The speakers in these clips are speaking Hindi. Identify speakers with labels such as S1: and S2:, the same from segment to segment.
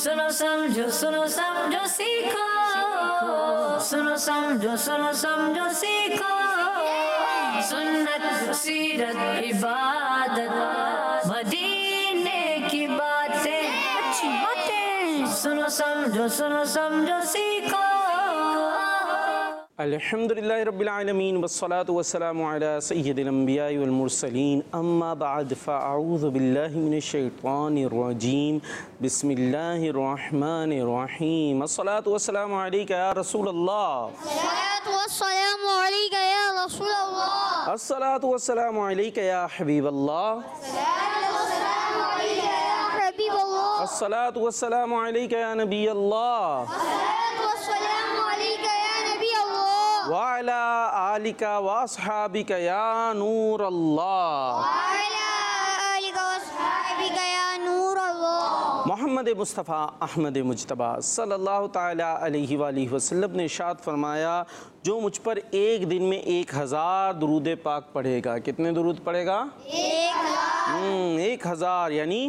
S1: सुनो समझो सीखो, सुनो समझो सीखो, सुन्नत सीरत इबादत मदीने की बातें, अच्छी बातें, सुनो समझो सीखो।
S2: अल्हम्दुलिल्लाहि रब्बिल आलमीन वस्सलातु वस्सलामु अला सय्यिदिल अंबियाइ वल मुरसलीन अम्मा बाद फ़अऊज़ु बिल्लाहि मिनश शैतानिर रजीम बिस्मिल्लाहिर रहमानिर रहीम अस्सलातु वस्सलामु अलैका या रसूलल्लाह,
S3: अस्सलातु वस्सलामु अलैका या रसूलल्लाह,
S2: अस्सलातु वस्सलामु अलैका या हबीबल्लाह, अस्सलातु वस्सलामु अलैका या नबियल्लाह, व अला आलिका व अस्हाबिका या नूरल्लाह, मोहम्मद मुस्तफ़ा अहमद मुज्तबा सल्लल्लाहु ताला अलैहि वसल्लम ने इरशाद फरमाया, जो मुझ पर एक दिन में 1000 दुरूद पाक पढ़ेगा, कितने दुरूद पढ़ेगा? 1000 यानी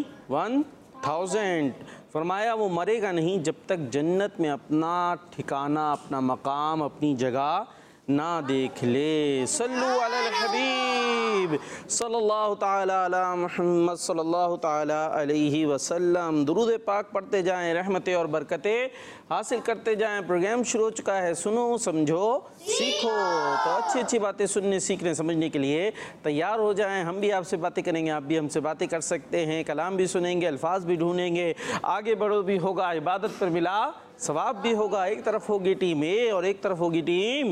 S2: 1000। फरमाया वो मरेगा नहीं जब तक जन्नत में अपना ठिकाना, अपना मकाम, अपनी जगह ना देख ले। सल्लु अलल हबीब सल्लल्लाहु ताला अला मुहम्मद सल्लल्लाहु ताला अलैहि वसल्लम। दुरूद पाक पढ़ते जाएं, रहमतें और बरकतें हासिल करते जाएं। प्रोग्राम शुरू हो चुका है, सुनो समझो सीखो। तो अच्छी अच्छी बातें सुनने, सीखने, समझने के लिए तैयार हो जाएं। हम भी आपसे बातें करेंगे, आप भी हमसे बातें कर सकते हैं। कलाम भी सुनेंगे, अल्फाज भी ढूंढेंगे, आगे बढ़ो भी होगा, इबादत पर मिला सवाब भी होगा। एक तरफ होगी टीम ए और एक तरफ होगी टीम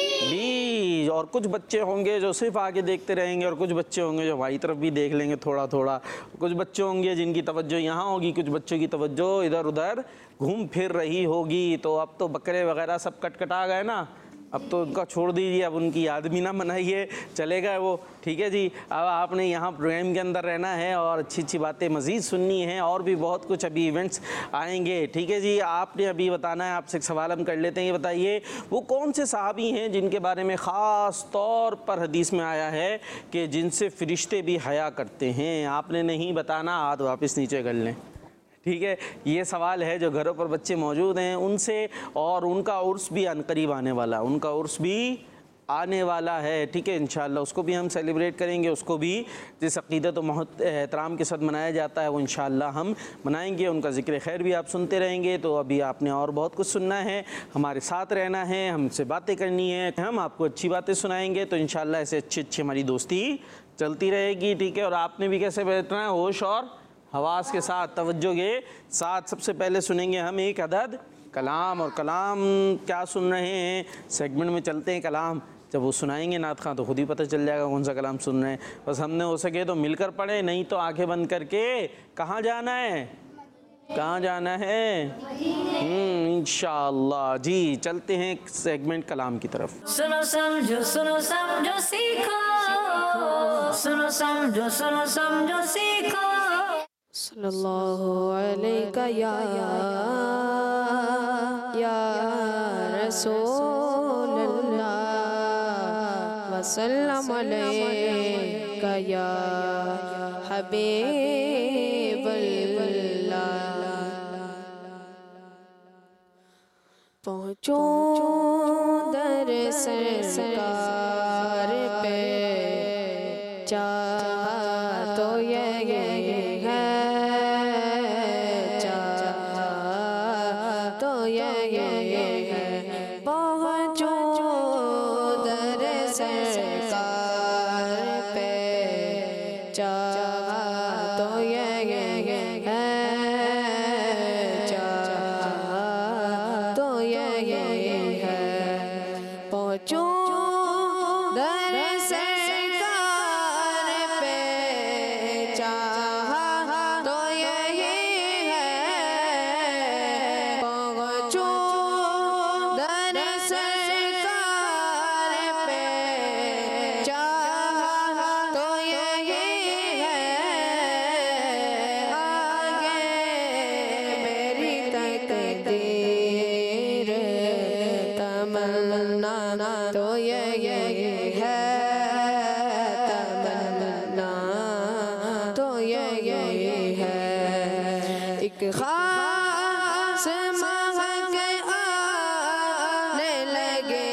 S2: बी। और कुछ बच्चे होंगे जो सिर्फ आगे देखते रहेंगे और कुछ बच्चे होंगे जो भाई तरफ भी देख लेंगे थोड़ा थोड़ा। कुछ बच्चे होंगे जिनकी तवज्जो यहाँ होगी, कुछ बच्चों की तवज्जो इधर उधर घूम फिर रही होगी। तो अब तो बकरे वगैरह सब कटकटा गए ना, अब तो उनका छोड़ दीजिए, अब उनकी याद भी ना मनाइए, चलेगा वो, ठीक है जी। अब आपने यहाँ प्रोग्राम के अंदर रहना है और अच्छी अच्छी बातें मज़ीद सुननी है। और भी बहुत कुछ अभी इवेंट्स आएंगे, ठीक है जी। आपने अभी बताना है, आपसे एक सवाल हम कर लेते हैं। ये बताइए वो कौन से सहाबी हैं जिनके बारे में ख़ास तौर पर हदीस में आया है कि जिनसे फ़रिश्ते भी हया करते हैं? आपने नहीं बताना, हाथ वापस नीचे कर लें, ठीक है। ये सवाल है जो घरों पर बच्चे मौजूद हैं उनसे, और उनका उर्स भी अनकरीब आने वाला, उनका उर्स भी आने वाला है, ठीक है। इंशाअल्लाह उसको भी हम सेलिब्रेट करेंगे, उसको भी जिस अक़ीदत और एहतराम के साथ मनाया जाता है वो इंशाअल्लाह हम मनाएंगे। उनका ज़िक्र खैर भी आप सुनते रहेंगे। तो अभी आपने और बहुत कुछ सुनना है, हमारे साथ रहना है, हमसे बातें करनी है, हम आपको अच्छी बातें सुनाएंगे। तो इंशाअल्लाह ऐसे अच्छी अच्छी हमारी दोस्ती चलती रहेगी, ठीक है। और आपने भी कैसे बैठना है, होश और हवास के साथ, तवज्जो के साथ। सबसे पहले सुनेंगे हम एक अदद कलाम। और कलाम क्या सुन रहे हैं, सेगमेंट में चलते हैं। कलाम जब वो सुनाएंगे नात खां तो खुद ही पता चल जाएगा कौन सा कलाम सुन रहे हैं। बस हमने हो सके तो मिलकर पढ़े, नहीं तो आंखें बंद करके कहाँ जाना है, कहाँ जाना है? इंशाअल्लाह जी। चलते हैं सेगमेंट कलाम की तरफ।
S1: सुनो समझो सीखो, सुनो समझो सीखो।
S4: सल्लल्लाहु अलैका या रसूलल्लाह वसल्लम अलैका या हबीबल्लाह। पहुँचो दर सरकार पे, चाह तो ये है, चाह तो ये है। पहुँचो दर सरकार पे, चाह तो ये है, चाह तो ये है। पहुँचो दर सरकार पे, चाह तो यही है। पहुँचो से महक आने लगे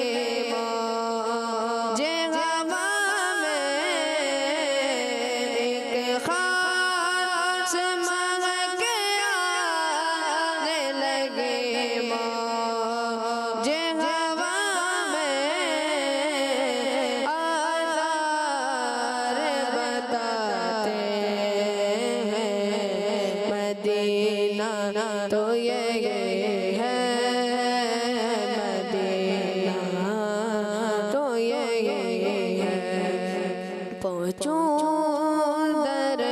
S4: मौजे हवा में एक खास महक आने लगे मौजे हवा में आसार बताते मदीना तो ये है मदीना तो ये है पहुँचूं दर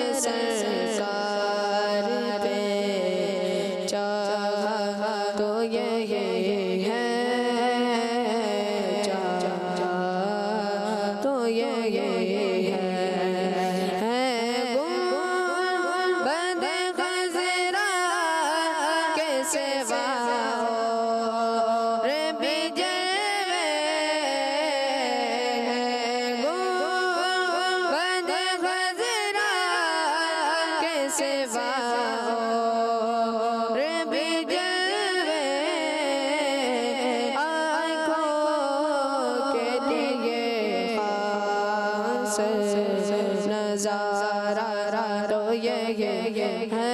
S4: सरकार पे चाहा तो ये है चाहा तो ये है गुंबद खज़रा के सिवा और भी जलवे गुंबद खज़रा के सिवा और भी जलवे आँखों के लिए खास नज़ारा तो ये है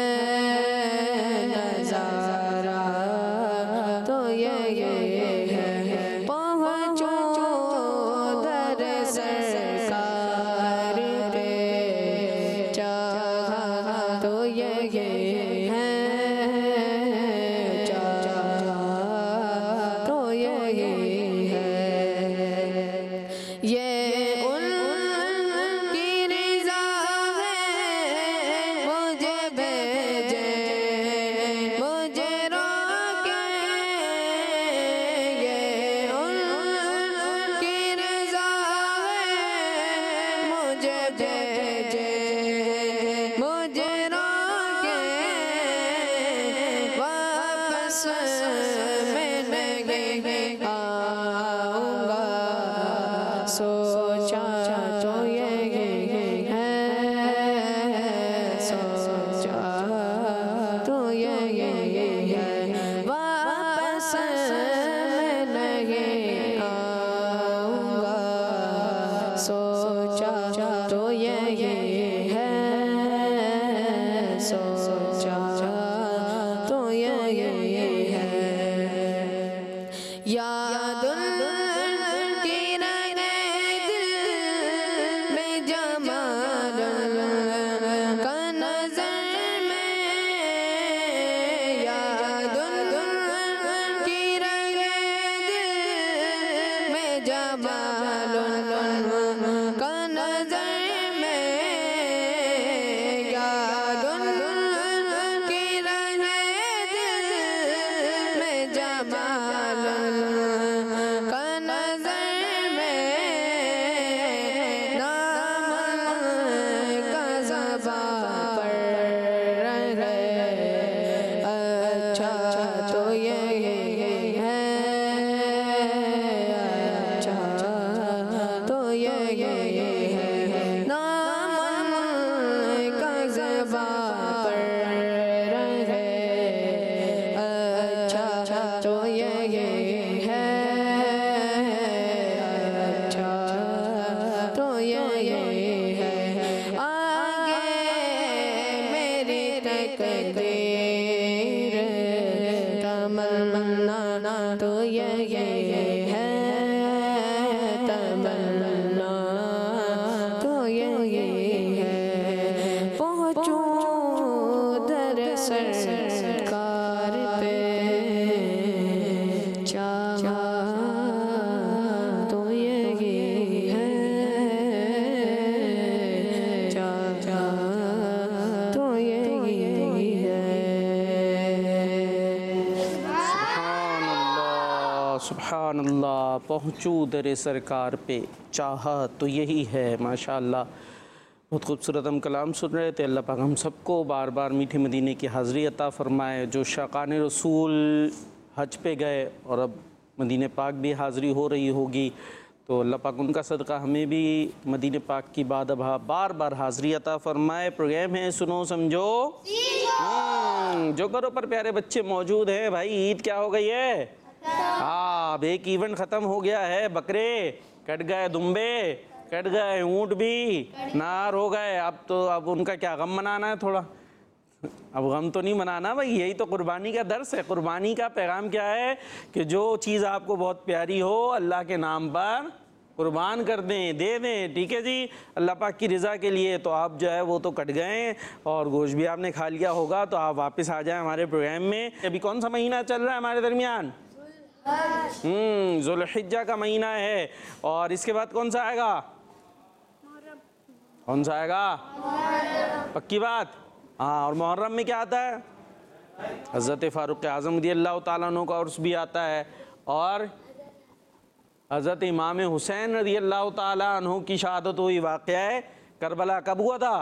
S4: नज़ारा तो ये है पहुँचो दर सरकार पे चाहा तो ये है चाहा तो ये है ये उनकी रज़ा है मुझे भेजे मुझे रोके ये उनकी रज़ा है मुझे भेजे मुझे रोके वापस मैं नहीं आऊँगा सोचा तो ये है सोचा तो ये है वापस मैं नहीं आऊँगा सोचा तो ये है सोचा तो ये है यादुल की रहने दिल में जमाल का नजर में यादुल की रहने दिल में जमाल का नजर में यादुल की रहने दिल में जमाल का नजर में नाम का ज़बां पर रहे अच्छा तो ये है अच्छा तो ये है नाम का ज़बां पर रहे अच्छा तो ये है अच्छा तो ये है आगे मेरी तकदीर तमन्ना तो ये है तमन्ना तो ये है पहुँचो दर सरकार पे चाहा तो ये है चाहा तो ये है
S2: सुभान अल्लाह पहुँचूँ दर सरकार पे चाहा तो यही है। माशाअल्लाह बहुत खूबसूरत हम कलाम सुन रहे थे। अल्लाह पाक हम सबको बार बार मीठे मदीने की हाज़री अता फ़रमाए। जो शाक़ान रसूल हज पे गए और अब मदीने पाक भी हाज़री हो रही होगी, तो अल्लाह पाक उनका सदका हमें भी मदीने पाक की बार बार हाज़री अता फ़रमाए। प्रोग्राम है सुनो समझो जो घरों पर प्यारे बच्चे मौजूद हैं भाई, ईद क्या हो गई है? हाँ, अब एक इवेंट ख़त्म हो गया है, बकरे कट गए, दुम्बे कट गए, ऊँट भी नार हो गए। अब उनका क्या गम मनाना है थोड़ा? अब गम तो नहीं मनाना भाई, यही तो कुर्बानी का दर्स है। कुर्बानी का पैगाम क्या है कि जो चीज़ आपको बहुत प्यारी हो अल्लाह के नाम पर कुर्बान कर दें, दे दें। ठीक है जी, अल्लाह पाक की रज़ा के लिए। तो आप जो है वो तो कट गए और गोश्त भी आपने खा लिया होगा, तो आप वापस आ जाएं हमारे प्रोग्राम में। अभी कौन सा महीना चल रहा है हमारे दरमियान? ज़ुल्हिज्जा का महीना है। और इसके बाद कौन सा आएगा? कौन सा आएगा? पक्की बात? हाँ, और मुहर्रम में क्या आता है? हज़रत फ़ारूक़ आज़म रज़ियल्लाहु ताला अन्हु का उर्स भी आता है, और हज़रत इमाम हुसैन रज़ियल्लाहु ताला अन्हु की शहादत हुई। वाक़या है करबला कब हुआ था?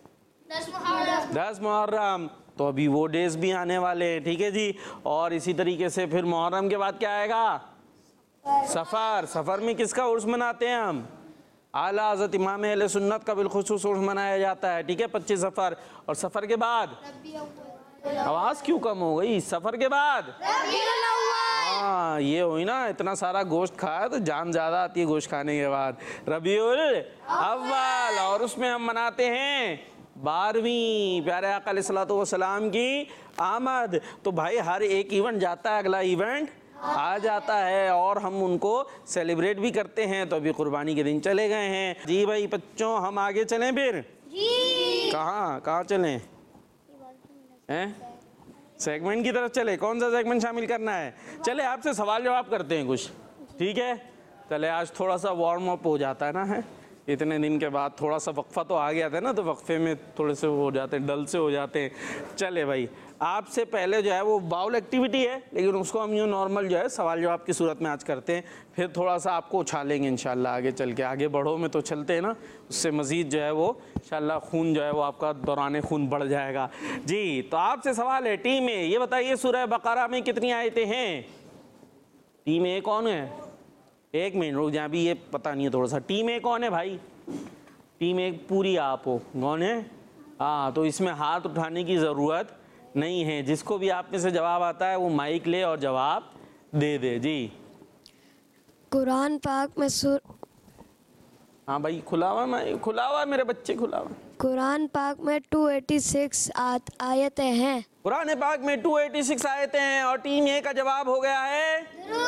S2: 10 मुहर्रम। तो अभी वो डेज भी आने वाले हैं। ठीक है जी, और इसी तरीके से फिर मुहर्रम के बाद क्या आएगा? सफ़र। सफ़र में किसका उर्स मनाते हैं हम? आला हज़रत इमाम अहले सुन्नत का बिलखुसूस उर्स मनाया जाता है। ठीक है, 25 सफ़र। और सफ़र के बाद आवाज़ क्यों कम हो गई? सफ़र के बाद हाँ, ये हुई ना, इतना सारा गोश्त खाया तो जान ज़्यादा आती है गोश्त खाने के बाद। रबीउल अव्वल, और उसमें हम मनाते हैं 12वीं प्यारे आका अलैहिस्सलातु वस्सलाम की आमद। तो भाई हर एक इवेंट जाता है, अगला इवेंट आ जाता है, और हम उनको सेलिब्रेट भी करते हैं। तो अभी कुर्बानी के दिन चले गए हैं जी। भाई बच्चों, हम आगे चलें फिर? कहाँ चलें? हैं? सेगमेंट की तरफ चले? कौन सा सेगमेंट शामिल करना है? चले आपसे सवाल जवाब करते हैं कुछ। ठीक है, चले आज थोड़ा सा वार्म अप हो जाता है ना, है इतने दिन के बाद थोड़ा सा वक्फा तो आ गया था ना, तो वक्फे में थोड़े से हो जाते हैं, डल से हो जाते हैं। चले भाई, आपसे पहले जो है वो बाउल एक्टिविटी है, लेकिन उसको हम यूँ नॉर्मल जो है सवाल जवाब की सूरत में आज करते हैं। फिर थोड़ा सा आपको उछालेंगे इंशाल्लाह आगे चल के। आगे बढ़ो में तो चलते हैं ना, उससे मज़ीद जो है वो इंशाल्लाह खून जो है वो आपका दौरान खून बढ़ जाएगा जी। तो आपसे सवाल है, टीम ए ये बताइए सूरह बकरा में कितनी आयतें हैं? टीम ए कौन है? एक मिनट रुक जाए, अभी ये पता नहीं है थोड़ा सा। टीम ए कौन है भाई? टीम ए पूरी आप हो, कौन है? हाँ, तो इसमें हाथ उठाने की ज़रूरत नहीं है। जिसको भी आप में से जवाब आता है वो माइक ले और जवाब दे दे जी।
S4: कुरान पाक में
S2: हाँ भाई, खुला हुआ मेरे बच्चे, खुला हुआ।
S4: कुरान पाक में 286 आयतें हैं।
S2: कुरान पाक में 286 आयतें हैं, और टीम ए का जवाब हो गया है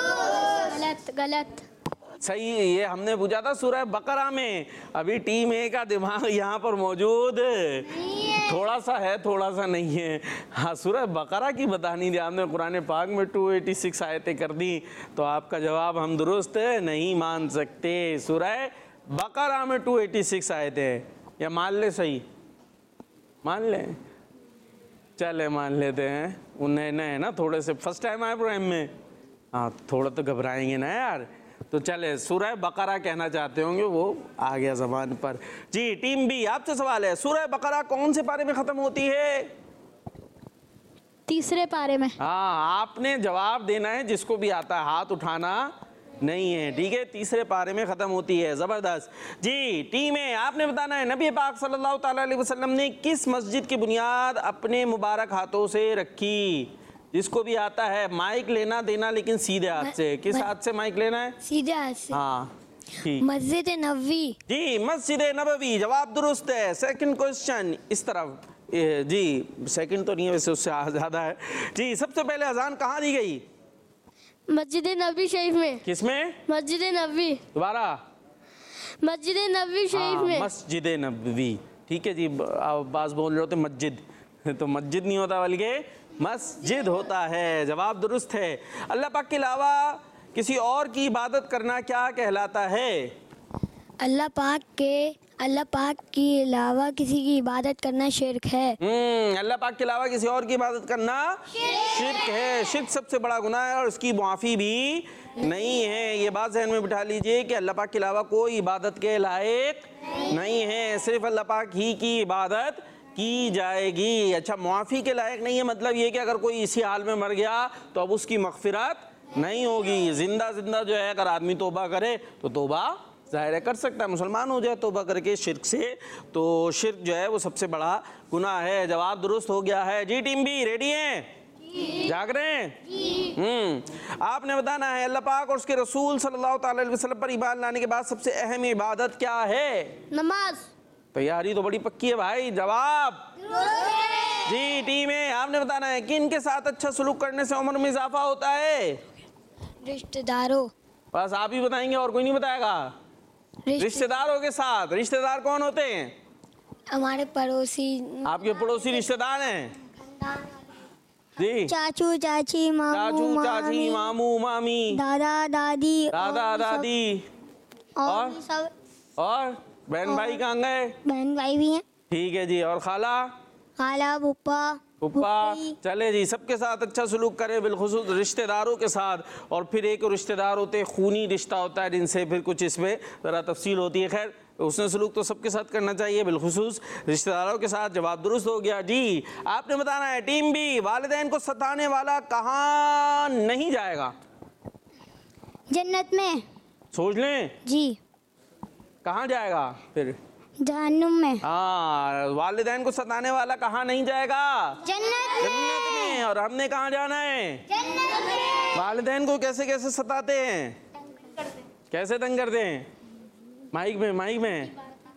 S3: गलत।
S2: सही। ये हमने पूछा था सूरह बकरा में। अभी टीम ए का दिमाग यहाँ पर मौजूद थोड़ा सा है, थोड़ा सा नहीं है। हाँ, सूरह बकरा की बतानी थी आपने, कुरान पाक में 286 आयतें कर दी, तो आपका जवाब हम दुरुस्त नहीं मान सकते। सूरह बकरा में 286 आयतें, या मान ले? सही मान लें? चले मान लेते हैं। वो नए नए ना, थोड़े से फर्स्ट टाइम आए प्रोग्राम में, हाँ थोड़ा तो घबराएंगे ना यार। तो चले सूरह बकरा कहना चाहते होंगे, वो आ गया ज़बान पर जी। टीम बी आपसे सवाल है, सूरह बकरा कौन से पारे में ख़त्म होती है?
S3: तीसरे पारे में।
S2: हाँ, आपने जवाब देना है, जिसको भी आता है हाथ उठाना नहीं है। ठीक है, तीसरे पारे में ख़त्म होती है। ज़बरदस्त जी। टीम ए आपने बताना है, नबी पाक सल्लल्लाहु ताला अलैहि वसल्लम ने किस मस्जिद की बुनियाद अपने मुबारक हाथों से रखी? जिसको भी आता है माइक लेना देना, लेकिन सीधे हाथ से। किस हाथ से माइक लेना है?
S3: सीधे हाथ से।
S2: हाँ ठीक।
S3: मस्जिद नबवी
S2: जी, मस्जिद नबवी जवाब दुरुस्त है। सेकंड क्वेश्चन इस तरफ जी, सेकंड तो नहीं है वैसे, उससे ज़्यादा है जी। सबसे पहले अजान कहाँ दी गई?
S3: मस्जिद नबवी शरीफ में।
S2: किसमें?
S3: मस्जिद नबवी।
S2: दोबारा?
S3: मस्जिद नबवी शरीफ में।
S2: मस्जिद नबवी। ठीक है जी, बास बोल रहे होते मस्जिद, तो मस्जिद नहीं होता बल्कि मस्जिद होता है। जवाब दुरुस्त है। अल्लाह पाक के अलावा किसी और की इबादत करना क्या कहलाता है?
S3: अल्लाह पाक के अलावा किसी की इबादत करना शिर्क है।
S2: अल्लाह पाक के अलावा किसी और की इबादत करना शिर्क है। शिर्क सबसे बड़ा गुनाह है और उसकी मुआफ़ी भी नहीं है। ये बात ज़हन में बिठा लीजिए कि अल्लाह पाक के अलावा कोई इबादत के लायक नहीं है, सिर्फ अल्लाह पाक ही की इबादत की जाएगी। अच्छा, मुआफ़ी के लायक नहीं है मतलब ये कि अगर कोई इसी हाल में मर गया तो अब उसकी मग़फ़िरत नहीं होगी। जिंदा जो है अगर आदमी तौबा करे तो तौबा ज़ाहिर है कर सकता है, मुसलमान हो जाए तौबा करके शिर्क से, तो शिर्क जो है वो सबसे बड़ा गुनाह है। जवाब दुरुस्त हो गया है जी। टीम बी रेडी हैं, जाग रहे हैं? आपने बताना है अल्लाह पाक और उसके रसूल सल्लल्लाहु अलैहि वसल्लम पर ईमान लाने के बाद सबसे अहम इबादत क्या है?
S3: नमाज।
S2: तैयारी तो बड़ी पक्की है भाई। जवाब जी। टीम है, आपने बताना है कि इनके साथ अच्छा सलूक करने से उम्र में इजाफा होता है?
S3: रिश्तेदारों।
S2: बस आप ही बताएंगे और कोई नहीं बताएगा? रिश्तेदारों के साथ। रिश्तेदार कौन होते हैं?
S3: हमारे पड़ोसी।
S2: आपके पड़ोसी रिश्तेदार हैं जी?
S3: चाचू चाची, मामू
S2: चाचू चाची,
S3: मामी,
S2: मामू मामी,
S3: दादा दादी,
S2: दादा
S3: और
S2: दादी,
S3: और सब
S2: और बहन भाई कहाँ गए?
S3: बहन भाई भी हैं।
S2: ठीक है जी। और खाला
S3: खाला, फूफा,
S2: पुप्पा।
S3: फूफी।
S2: चले जी, सबके साथ अच्छा सलूक करें, बिलखुसूस रिश्तेदारों के साथ। और फिर एक रिश्तेदार होते हैं खूनी रिश्ता होता है, जिनसे फिर कुछ इसमें ज़रा तफसील होती है। खैर उसने सलूक तो सबके साथ करना चाहिए, बिलखुसूस रिश्तेदारों के साथ। जवाब दुरुस्त हो गया जी। आपने बताना है टीम बी, वालिदैन को सताने वाला कहाँ नहीं जाएगा?
S3: जन्नत में।
S2: सोच लें
S3: जी।
S2: कहाँ जाएगा फिर?
S3: जहन्नुम में।
S2: हाँ, वालिदैन को सताने वाला कहाँ नहीं जाएगा?
S3: जन्नत
S2: जन्नत में। और हमने कहाँ जाना है?
S3: जन्नत में।
S2: वालिदैन को कैसे कैसे सताते हैं? कैसे तंग करते हैं? माइक में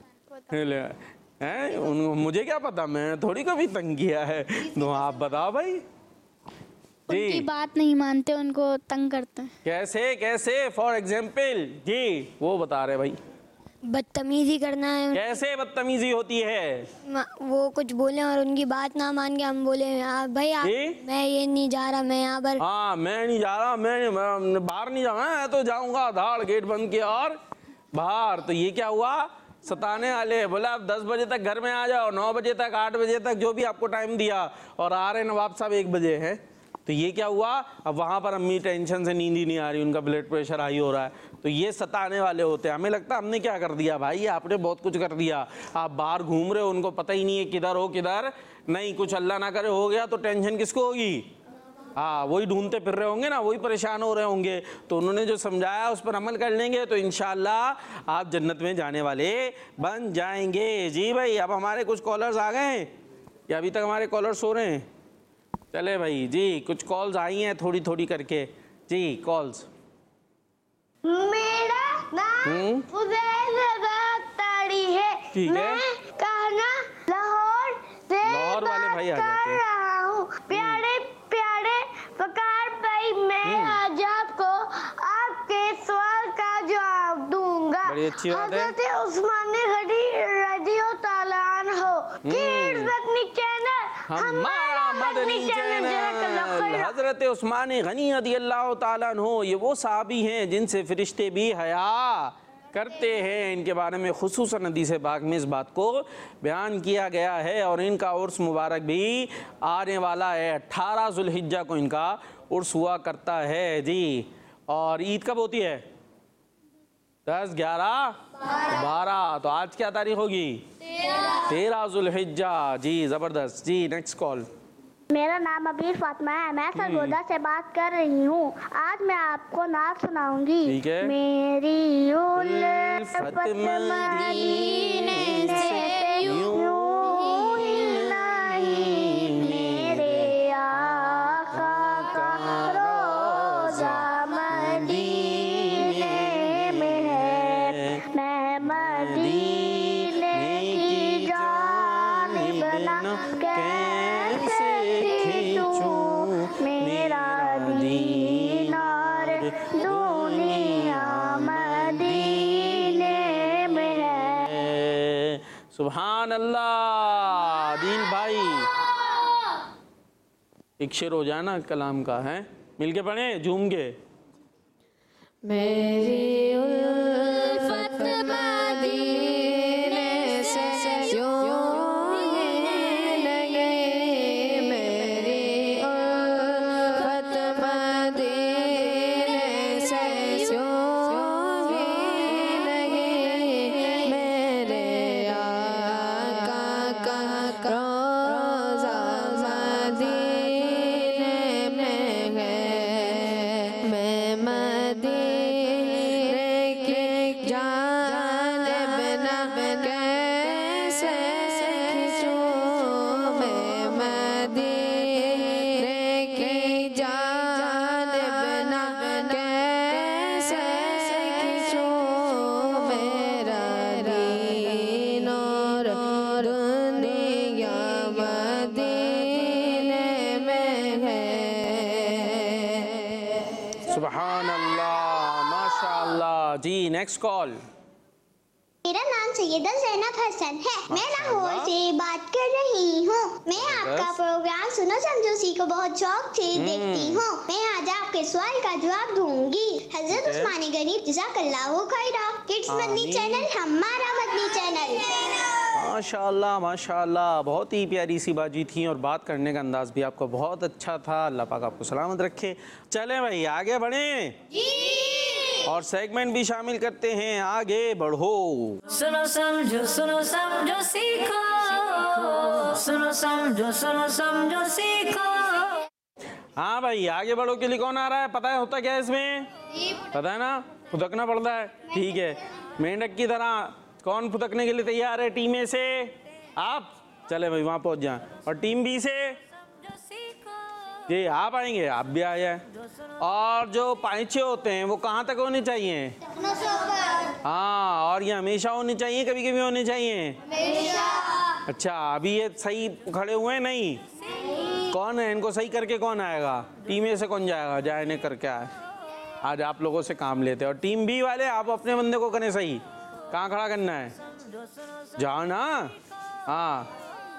S2: हैं उनको मुझे क्या पता, मैं थोड़ी कभी तंग किया है। तो आप बताओ भाई
S5: उनकी
S2: जी।
S5: बात नहीं मानते, उनको तंग करते हैं।
S2: कैसे कैसे? फॉर एग्जाम्पल जी वो बता रहे भाई।
S3: बदतमीजी करना है।
S2: कैसे बदतमीजी होती है?
S3: वो कुछ बोले और उनकी बात ना मान के हम बोले भाई
S2: जी?
S3: मैं ये नहीं जा रहा, मैं यहाँ पर।
S2: हाँ, मैं नहीं जा रहा, मैं बाहर नहीं जाऊँगा, मैं तो जाऊँगा धाड़ गेट बंद किया और बाहर। तो ये क्या हुआ? सताने वाले। बोला आप 10 बजे तक घर में आ जाओ, 9 बजे तक, 8 बजे तक, जो भी आपको टाइम दिया, और आ रहे नवाब साहब 1 बजे हैं। तो ये क्या हुआ? अब वहाँ पर अम्मी टेंशन से नींद ही नहीं आ रही, उनका ब्लड प्रेशर हाई हो रहा है। तो ये सताने वाले होते हैं। हमें लगता है हमने क्या कर दिया भाई, आपने बहुत कुछ कर दिया। आप बाहर घूम रहे हो, उनको पता ही नहीं है किधर हो किधर नहीं। कुछ अल्लाह ना करे हो गया तो टेंशन किसको होगी? हाँ, वही ढूंढते फिर रहे होंगे ना, वही परेशान हो रहे होंगे। तो उन्होंने जो समझाया उस पर अमल कर लेंगे तो इंशाल्लाह आप जन्नत में जाने वाले बन जाएंगे। जी भाई, अब हमारे कुछ कॉलर्स आ गए हैं या अभी तक हमारे कॉलर्स सो रहे हैं? चले भाई जी, कुछ कॉल्स आई हैं थोड़ी थोड़ी करके जी। कॉल्स।
S4: मेरा नाम फुज़ैल ताड़ी है।
S2: ठीक है।
S4: मैं कहना लाहौर से
S2: लाहौर वाले भाई आ
S4: बात
S2: जाते
S4: कर
S2: हैं।
S4: रहा हूँ। प्यारे प्यारे फकार भाई, मैं आज आपको आपके सवाल का जवाब दूंगा।
S2: बड़ी अच्छी बात है।
S4: हज़रत उस्मान गनी रज़ियल्लाहु ताला अन्हु की इज़्ज़त चैनल
S2: हमारा मदनी चैनल। हजरत उस्मान गनी रज़ियल्लाहु ताला अन्हु, ये वो सहाबी हैं जिनसे फरिश्ते भी हया करते हैं। इनके बारे में खुसूसन हदीस पाक में इस बात को बयान किया गया है। और इनका उर्स मुबारक भी आने वाला है, 18 ज़ुल्हिज्जा को इनका उर्स हुआ करता है जी। और ईद कब होती है? 10, 11, 12। तो आज क्या तारीख होगी? 13 ज़ुल्हिज्जा जी। ज़बरदस्त जी। Next call.
S4: मेरा नाम अबीर फातिमा है, मैं सरगोदा से बात कर रही हूँ। आज मैं आपको नात सुनाऊंगी।
S2: ठीक है।
S4: मेरी
S2: उल्फत मदीने से यूं ही नहीं, मेरे आका का रोज़ा मदीने में है। मैं मदीने की जानिब ना कैसे खींचूं, मेरा दीनार दुनिया मदीने में है। सुभान अल्लाह। दिल भाई एक शेर हो जाए ना कलाम का, है मिलके पढ़े झूम के।
S1: मेरी उल्फत मदीने से यूं ही लगे, मेरी उल्फत मदीने से यूं ही लगे, मेरे आका का रोज़ा मदीने में है। मैं मदीने की
S2: सुभान अल्लाह, माशाअल्लाह। जी नेक्स्ट कॉल।
S4: मेरा नाम सैयदा ज़ैनब हसन है। मैं लाहौर से बात कर रही हूँ। मैं आपका प्रोग्राम सुनो समझो सीखो बहुत शौक से देखती हूँ। मैं आज आपके सवाल का जवाब दूंगी। हजरत उस्मान गनी जज़ाकल्लाहु खैरा। किड्स मदनी चैनल हमारा मदनी चैनल।
S2: माशाअल्लाह माशाअल्लाह, बहुत ही प्यारी सी बाजी थी और बात करने का अंदाज भी आपका बहुत अच्छा था। अल्लाह पाक आपको सलामत रखे। चलें भाई आगे बढ़ें और सेगमेंट भी शामिल करते हैं। आगे बढ़ो।
S6: सुनो समझो सीखो, सुनो समझो सीखो।
S2: हाँ भाई आगे बढ़ो के लिए कौन आ रहा है? पता है होता क्या है इसमें? पता है ना, फुदकना पड़ता है। ठीक है, मेंढक की तरह कौन फुदकने के लिए तैयार है टीम ए से? आप चले भाई वहाँ पहुँच जाएं। और टीम बी से जी आप आएंगे, आप भी आ जाए। और जो पाइचे होते हैं वो कहाँ तक होने चाहिए? हाँ, और ये हमेशा होने चाहिए कभी कभी होने चाहिए? अच्छा, अभी ये सही खड़े हुए हैं? नहीं, कौन है इनको सही करके कौन आएगा? टीम ए से कौन जाएगा? जाने करके आए। आज आप लोगों से काम लेते हैं। और टीम बी वाले आप अपने बंदे को करें सही। कहाँ खड़ा करना है? जाओ ना। हाँ,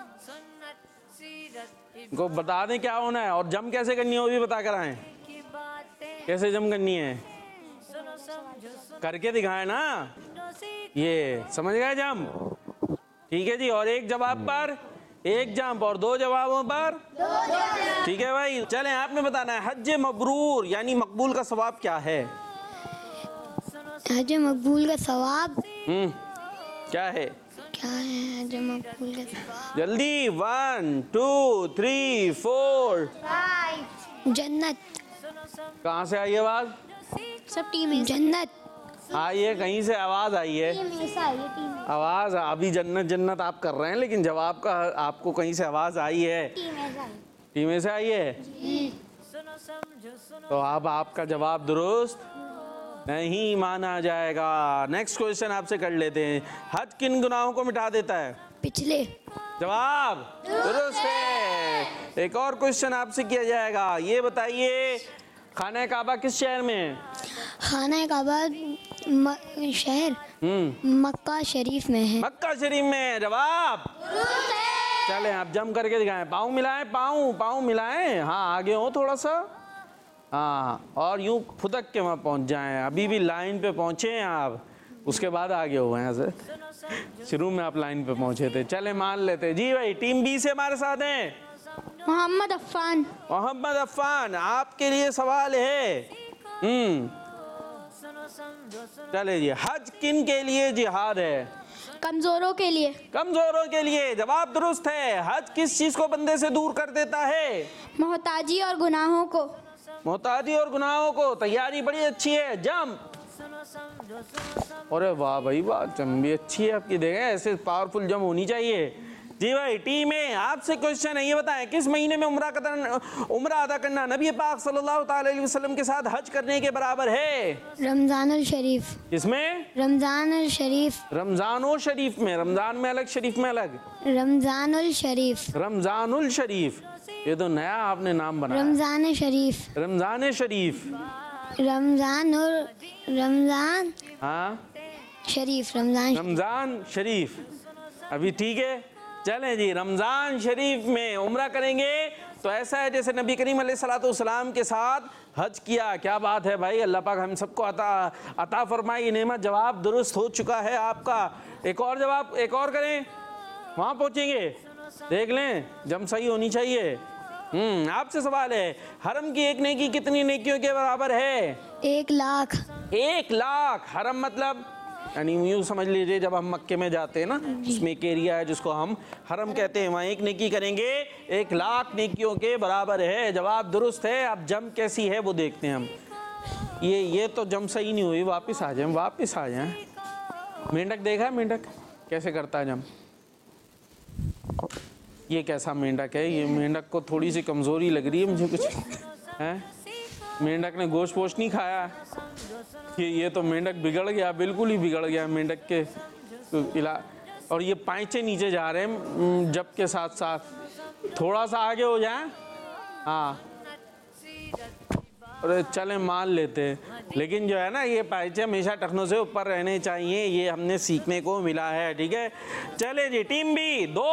S2: इनको बता दें क्या होना है और जम कैसे करनी है वो भी बता कर आए। कैसे जम करनी है करके दिखाए ना, ये समझ गए जम? ठीक है जी। और एक जवाब पर एक जंप और दो जवाबों पर ठीक है भाई। चलें आपने बताना है हज मबरूर यानी मकबूल का सवाब क्या है?
S3: हज मकबूल का सवाब
S2: क्या है?
S3: क्या है? हज मकबूल का सवाब
S2: जल्दी 1 2 3 4
S3: जन्नत।
S2: कहाँ से आई है आवाज?
S3: सब टीम जन्नत
S2: आई है, कहीं से आवाज आई है। आवाज अभी जन्नत जन्नत आप कर रहे हैं लेकिन जवाब का आपको कहीं से आवाज आई है। टीम से आई है तो अब आपका जवाब दुरुस्त नहीं माना जाएगा। नेक्स्ट क्वेश्चन आपसे कर लेते हैं। हज किन गुनाहों को मिटा देता है?
S3: पिछले।
S2: जवाब दुरुस्त है। एक और क्वेश्चन आपसे किया जाएगा। ये बताइए खाना काबा किस शहर में है?
S3: खाना काबा शहर मक्का शरीफ में है।
S2: मक्का शरीफ में है। जवाब चले आप जम करके दिखाएं। पाँव मिलाएं, पाँव मिलाएं। हाँ आगे हो थोड़ा सा। हाँ, और यूं फुदक के वहाँ पहुँच जाएं। अभी भी लाइन पे पहुँचे हैं आप, उसके बाद आगे हुए हैं से। शुरू में आप लाइन पे पहुँचे थे। चले मान लेते जी भाई। टीम बी से हमारे साथ हैं
S5: मोहम्मद अफ़ान।
S2: मोहम्मद अफ़ान, आपके लिए सवाल है। चले जी, हज किन के लिए जिहाद है?
S5: कमज़ोरों के लिए।
S2: कमजोरों के लिए। जवाब दुरुस्त है। हज किस चीज को बंदे से दूर कर देता है?
S5: मोहताजी और गुनाहों को।
S2: मोहताजी और गुनाहों को। तैयारी बड़ी अच्छी है। जंप। अरे वाह भाई वाह, जंप भी अच्छी है आपकी। देखें ऐसे पावरफुल जंप होनी चाहिए। जी भाई टीम है, आपसे क्वेश्चन है। ये बताएं किस महीने में उम्रा अदा करना नबी पाक सल्लल्लाहु अलैहि वसल्लम के साथ हज करने के बराबर है?
S3: रमजानुल शरीफ।
S2: किसमें?
S3: रमजानुल शरीफ।
S2: रमजानुल शरीफ में। रमजान में अलग, शरीफ में अलग।
S3: रमजानुल शरीफ।
S2: रमजानुल शरीफ, ये तो नया आपने नाम बनाया।
S3: रमजान शरीफ।
S2: रमजान शरीफ।
S3: रमजान
S2: हाँ
S3: शरीफ। रमजान
S2: शरीफ। अभी ठीक है। चलें जी, रमज़ान शरीफ में उम्रा करेंगे तो ऐसा है जैसे नबी करीम अलैहिस्सलाम के साथ हज किया। क्या बात है भाई, अल्लाह पाक हम सबको अता फरमाई नेमत। जवाब दुरुस्त हो चुका है आपका। एक और जवाब, एक और करें, वहाँ पहुँचेंगे। देख लें जम सही होनी चाहिए। आपसे सवाल है हरम की एक नेकी कितनी नेकियों के बराबर है?
S3: 1 लाख।
S2: 1 लाख। हरम मतलब यानी यूँ समझ लीजिए जब हम मक्के में जाते हैं ना, इसमें एक एरिया है जिसको हम हरम कहते हैं, वहाँ एक नेकी करेंगे 1 लाख नेकियों के बराबर है। जवाब दुरुस्त है। अब जम कैसी है वो देखते हैं हम। ये तो जम सही नहीं हुई। वापस आ जाएं। मेंढक देखा है मेंढक कैसे करता है जम? ये कैसा मेंढक है? ये मेंढक को थोड़ी सी कमज़ोरी लग रही है मुझे कुछ है। मेंढक ने गोश्त वोश्त नहीं खाया। ये तो मेंढक बिगड़ गया, बिल्कुल ही बिगड़ गया मेंढक के और ये पाँचे नीचे जा रहे हैं जब के साथ साथ। थोड़ा सा आगे हो जाए। हाँ अरे चलें मान लेते हैं, लेकिन जो है ना ये पाइचे हमेशा टखनों से ऊपर रहने चाहिए, ये हमने सीखने को मिला है। ठीक है, चले जी टीम बी 2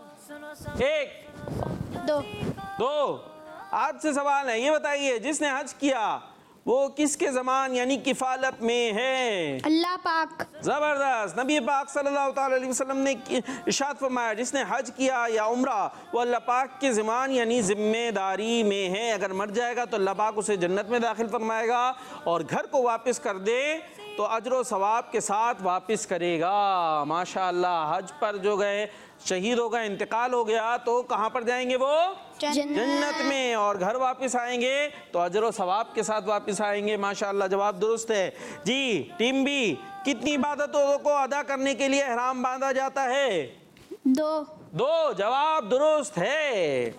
S2: 1 2। आज से सवाल है, ये बताइए जिसने हज किया वो किसके ज़मान यानी किफ़ालत में है?
S5: अल्लाह पाक।
S2: ज़बरदस्त। नबी पाक सल्लल्लाहु अलैहि वसल्लम ने इरशाद फरमाया जिसने हज किया या उम्रा वो अल्लाह पाक के ज़मान यानी ज़िम्मेदारी में है। अगर मर जाएगा तो अल्लाह पाक उसे जन्नत में दाखिल फरमाएगा और घर को वापस कर दे तो अजर व सवाब के साथ वापस करेगा। माशाअल्लाह, हज पर जो गए शहीद हो गए, इंतकाल हो गया तो कहाँ पर जाएंगे वो? जन्नत में। और घर वापस आएंगे तो अजर व सवाब के साथ वापस आएंगे। माशाअल्लाह, जवाब दुरुस्त है जी। टीम बी, कितनी इबादतों को अदा करने के लिए ihram बांधा जाता है?
S5: 2।
S2: जवाब दुरुस्त है।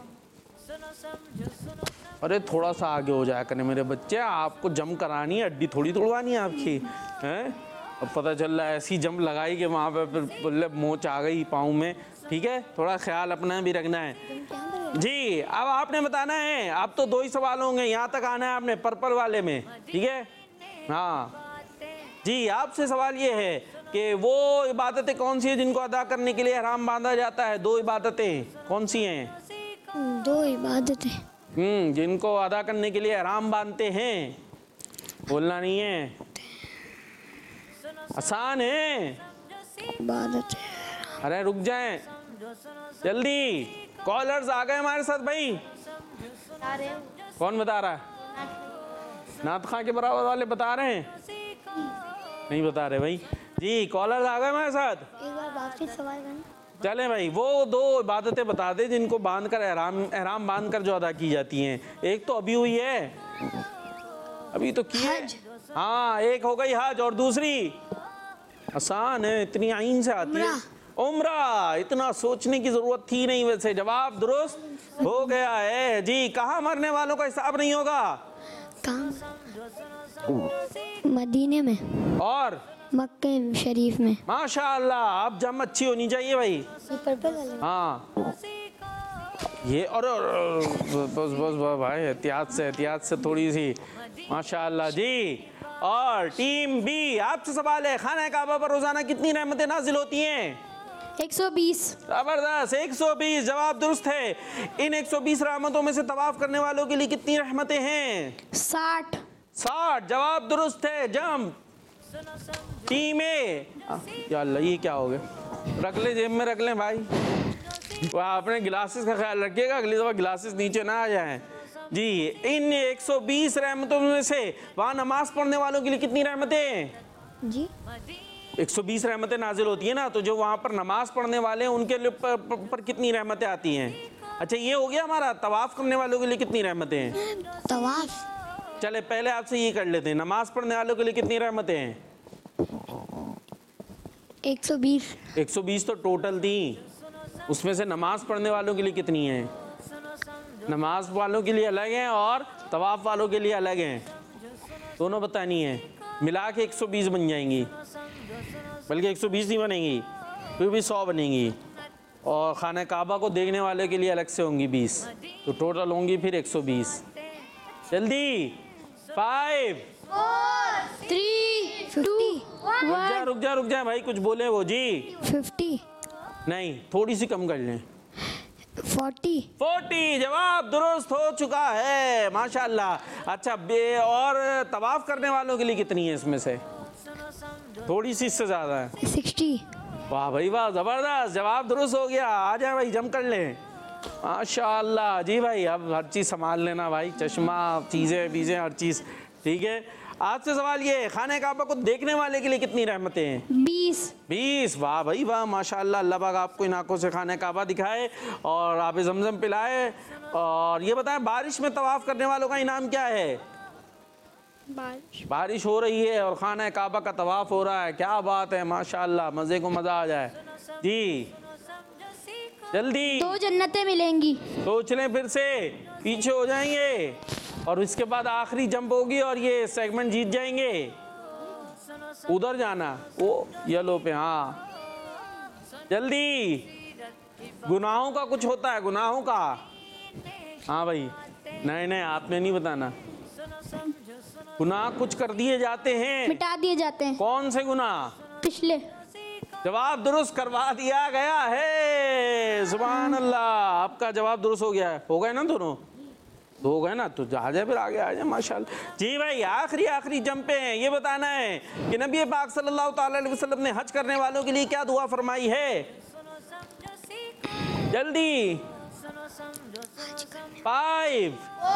S2: अरे थोड़ा सा आगे हो जाया करें मेरे बच्चे, आपको जम करानी है, हड्डी थोड़ी तोड़वानी है आपकी, हैं? अब पता चल रहा है ऐसी जंप लगाई कि वहाँ पे फिर बोले मोच आ गई पाँव में। ठीक है, थोड़ा ख्याल अपना भी रखना है जी। अब आपने बताना है, अब तो 2 ही सवाल होंगे, यहाँ तक आना है आपने पर्पल वाले में। ठीक है, हाँ जी। आपसे सवाल ये है कि वो इबादतें कौन सी हैं जिनको अदा करने के लिए ihram बांधा जाता है? 2 इबादतें कौन सी हैं?
S3: 2 इबादतें
S2: जिनको अदा करने के लिए ihram बांधते हैं। बोलना नहीं है, आसान है।
S3: इबादतें।
S2: अरे रुक जाएं जल्दी, कॉलर्स आ गए हमारे साथ भाई। कौन बता रहा है? नात खां के बराबर वाले बता रहे हैं? नहीं बता रहे भाई जी। कॉलर्स आ गए हमारे साथ।
S3: एक बार वापस सवाल करना।
S2: चलें भाई, वो 2 इबादतें बता दे जिनको बांध कर ihram बांध कर जो अदा की जाती हैं। एक तो अभी हुई है, अभी तो की है। हाँ, एक हो गई हज और दूसरी आसान है, इतनी आइन से आती है, उम्रा। इतना सोचने की जरूरत थी नहीं वैसे। जवाब दुरुस्त हो गया है जी। कहाँ मरने वालों का हिसाब नहीं होगा?
S3: मदीने में
S2: और
S3: मक्के शरीफ में।
S2: माशाअल्लाह, अब जम अच्छी होनी चाहिए भाई।
S3: पर्पल वाले।
S2: हाँ ये और बस भाई, एहतियात से थोड़ी सी। माशाअल्लाह जी। और टीम बी, आपसे सवाल है, खाना काबा पर रोजाना कितनी रहमतें नाजिल होती हैं?
S5: 120।
S2: जबरदस्त, 120 जवाब दुरुस्त है। इन 120 रहमतों में से तवाफ करने वालों के लिए कितनी रहमतें हैं?
S5: 60
S2: जवाब दुरुस्त है। जंप। टीम ए, या अल्लाह ये क्या हो गया? रख ले, जेब में रख लें भाई। वह अपने गिलासेस का ख्याल रखिएगा, अगली दफा गिलासेस नीचे ना आ जाएं जी। इन 120 रहमतों में से वहाँ नमाज पढ़ने वालों के लिए कितनी रहमतें
S3: जी?
S2: 120 रहमतें नाजिल होती है ना, तो जो वहाँ पर नमाज पढ़ने वाले हैं उनके लिए पर कितनी रहमतें आती हैं? अच्छा ये हो गया हमारा। तवाफ करने वालों के लिए कितनी रहमतें हैं?
S3: तवाफ।
S2: चले पहले आपसे ये कर लेते हैं, नमाज पढ़ने वालों के लिए कितनी रहमतें हैं?
S3: 120।
S2: 120 तो टोटल थी, उसमें से नमाज पढ़ने वालों के लिए कितनी हैं? नमाज वालों के लिए अलग हैं और तवाफ वालों के लिए अलग हैं, दोनों बतानी है। मिला के 120 बन जाएंगी, बल्कि 120 नहीं बनेंगी, फिर भी 100 बनेंगी। और खाना काबा को देखने वाले के लिए अलग से होंगी 20, तो टोटल होंगी फिर 120। जल्दी 5
S5: 4 3 2
S2: रुक जा भाई, कुछ बोले वो जी।
S3: 50।
S2: नहीं, थोड़ी सी कम कर लें।
S3: 40
S2: जवाब दुरुस्त हो चुका है। माशाअल्लाह। अच्छा और तवाफ करने वालों के लिए कितनी है इसमें से? थोड़ी सी इससे ज्यादा है।
S3: 60।
S2: वाह भाई वाह, जबरदस्त, जवाब दुरुस्त हो गया। आ जाए भाई, जम कर लें। माशाअल्लाह जी भाई, अब हर चीज़ संभाल लेना भाई, चश्मा, चीज़ें हर चीज़। ठीक है, आज से सवाल ये है, खाने काबा को देखने वाले के लिए कितनी रहमतें हैं? 20। वाह भाई वाह, माशाअल्लाह। अल्लाह पाक आपको इन आंखों से खाने काबा दिखाए और आप ज़मज़म पिलाए। और ये बताएं, बारिश में तवाफ करने वालों का इनाम क्या है? बारिश हो रही है और खाना काबा का तवाफ हो रहा है, क्या बात है, माशाअल्लाह, मज़े को मज़ा आ जाए जी। जल्दी
S5: 2 जन्नतें मिलेंगी।
S2: सोच लें, फिर से पीछे हो जाएंगे और इसके बाद आखिरी जंप होगी और ये सेगमेंट जीत जाएंगे। उधर जाना, वो येलो पे। हाँ जल्दी, गुनाहों का कुछ होता है, गुनाहों का। हाँ भाई, नहीं आपने नहीं बताना। गुनाह कुछ कर दिए जाते हैं,
S5: मिटा दिए जाते हैं।
S2: कौन से गुनाह?
S5: पिछले।
S2: जवाब दुरुस्त करवा दिया गया है। सुभान अल्लाह, आपका जवाब दुरुस्त हो गया है। हो गए ना दोनों? हो गए ना, तो आ जाए फिर आगे आ जाए माशाल्लाह। जी भाई, आखिरी जंप पे हैं। ये बताना है कि नबी पाक सल्लल्लाहु ताला अलैहि वसल्लम ने हज करने वालों के लिए क्या दुआ फरमाई है? जल्दी। 5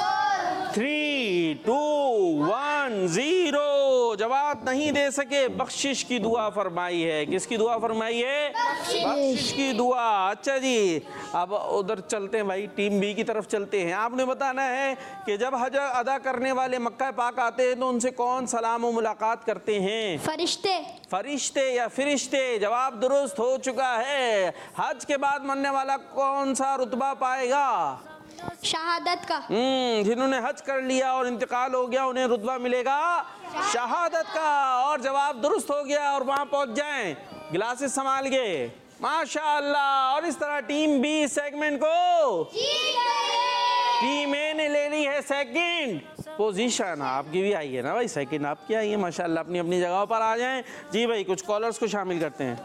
S2: 3 2 1 0। जवाब नहीं दे सके, बख्शिश की दुआ फरमाई है। किसकी दुआ फरमाई है? बख्शिश की दुआ। अच्छा जी, अब उधर चलते हैं भाई, टीम बी की तरफ चलते हैं। आपने बताना है कि जब हज अदा करने वाले मक्का पाक आते हैं तो उनसे कौन सलाम व मुलाकात करते हैं?
S5: फरिश्ते।
S2: फरिश्ते या फिरिश्ते। जवाब दुरुस्त हो चुका है। हज के बाद मरने वाला कौन सा रुतबा पाएगा?
S5: शहादत का।
S2: जिन्होंने हज कर लिया और इंतकाल हो गया उन्हें रुतबा मिलेगा शहादत का। और जवाब दुरुस्त हो गया और वहां पहुंच जाएं। गिलासेस संभाल गए माशाअल्लाह। और इस तरह टीम बी सेगमेंट को टीम ए ने ले ली है सेकंड पोजीशन। आपकी भी आई है ना भाई, सेकंड आपकी आई है माशाअल्लाह। अपनी अपनी जगहों पर आ जाएं। जी भाई, कुछ कॉलर्स को शामिल करते हैं।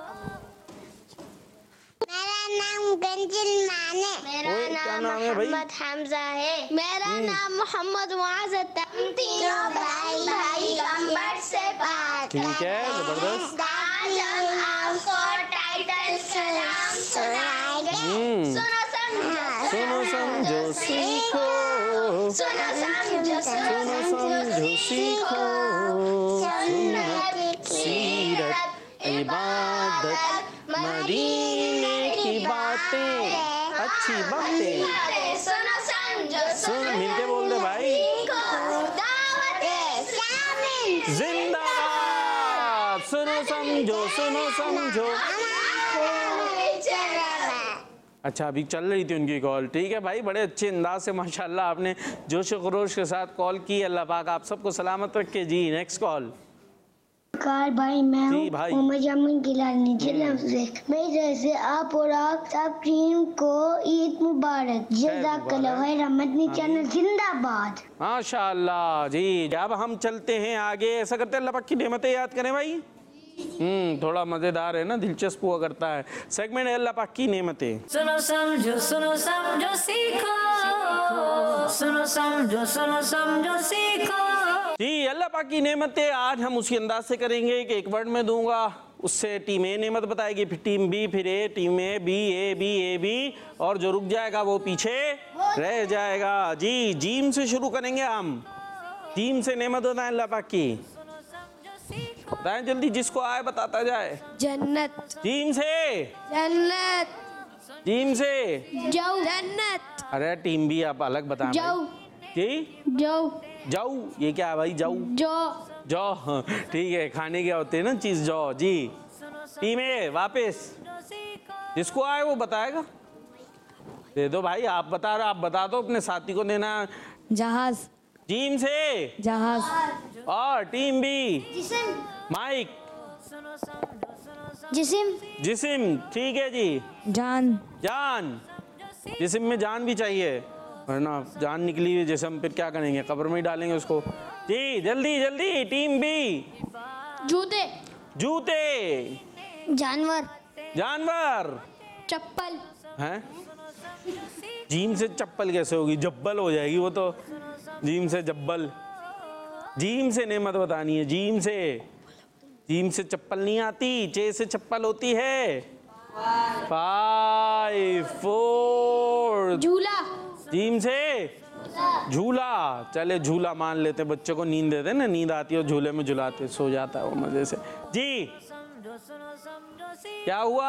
S4: मेरा नाम गंजिल मान है। मेरा नाम मोहम्मद हमजा है। मेरा नाम मोहम्मद मुआज़ है। तीनों भाई पैगंबर से बात।
S2: ठीक है, जबरदस्त।
S4: आज हम आपको टाइटल सलाम सुनाएंगे। सुनो समझो सीखो। सुनो समझो सीखो। सुन्नत सीरत इबादत मदीने की बातें, अच्छी बातें। सुन मिलके बोल दे भाई। जिंदाबाद। सुनो समझो। अच्छा, अभी चल रही थी उनकी कॉल। ठीक है भाई, बड़े अच्छे अंदाज से माशाल्लाह आपने जोश व खरोश के साथ कॉल की। अल्लाह पाक आप सबको सलामत रखे। जी नेक्स्ट कॉल।
S3: भाई मैं
S2: जी भाई।
S3: मोहम्मद जामिन गिलानी जिला से। मेरी तरफ से आप और आप सब टीम को ईद मुबारक। जज़ाकल्लाह खैर। मदनी चैनल जिंदाबाद।
S2: माशाअल्लाह जी। अब हम चलते हैं आगे। ऐसा करते हैं अल्लाह पाक की नेमतें याद करें भाई। थोड़ा मजेदार है ना, दिलचस्प हुआ करता है। सेगमेंट है अल्लाह पाक की नेमतें।
S6: सुनो समझो सीखो। सुनो समझो सीखो।
S2: जी, अल्लाह पाक की नेमतें आज हम उसी अंदाज से करेंगे कि एक वर्ड में दूंगा, उससे टीम ए नेमत बताएगी, फिर टीम बी, फिर ए, टीम ए बी, और जो रुक जाएगा वो पीछे रह जाएगा। जी, जीम से शुरू करेंगे हम। जीम से नेमत बताएं अल्लाह पाक की। बताएं जल्दी, जिसको आए बताता जाए।
S1: जन्नत।
S2: जीम से।
S1: जन्नत।
S2: जीम से।
S5: जाऊ।
S1: जन्नत।
S2: अरे टीम बी आप अलग बताएं
S5: जाऊ।
S2: भाई। जी
S5: जाऊ।
S2: जाऊ, ये क्या है भाई? जाऊ जौ, हाँ, ठीक है, खाने के होते हैं ना चीज, जौ। जी टीम ए वापस, जिसको आए वो बताएगा। दे दो भाई, आप बता रहे, आप बता दो, अपने साथी को देना।
S1: जहाज।
S2: टीम से
S1: जहाज।
S2: और टीम बी माइक। जिस्म, ठीक है जी।
S1: जान।
S2: जान, जिस्म में जान भी चाहिए, वरना जान निकली हुई जिस्म फिर क्या करेंगे? कब्र में ही डालेंगे उसको। जी जल्दी टीम बी।
S5: जूते।
S2: जूते। जानवर।
S5: चप्पल।
S2: हैं? जीम से चप्पल कैसे होगी? जब्बल हो जाएगी वो तो। जीम से जब्बल। जीम से नेमत बतानी है। जीम से चप्पल नहीं आती, चे से चप्पल होती है। 5 4।
S5: झूला।
S2: जीम से झूला। चले झूला मान लेते, बच्चों को नींद देते ना, नींद आती है और झूले में झुलाते, सो जाता है वो मजे से। जी क्या हुआ?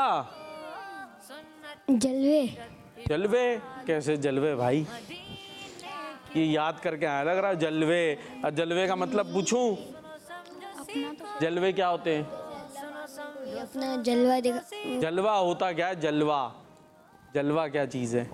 S2: जलवे। कैसे जलवे भाई? ये याद करके आया लग रहा है जलवे। और जलवे का मतलब पूछूं? जलवे क्या होते हैं?
S3: अपना जलवा दिखा।
S2: जलवा होता क्या है? जलवा क्या चीज है?